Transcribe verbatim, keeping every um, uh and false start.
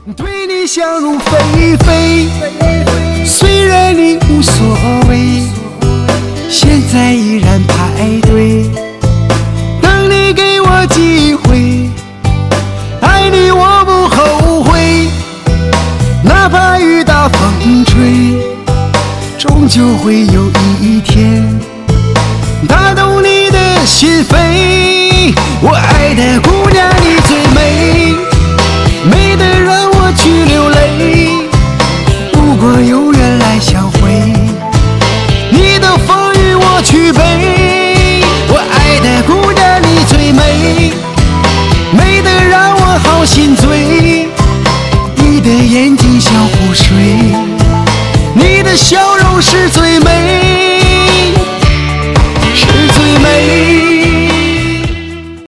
对你想入非非，虽然你无所谓，现在依然排队，等你给我机会，爱你我不后悔，哪怕雨打风吹，终究会有一天打动你的心扉。我爱的姑娘你最美，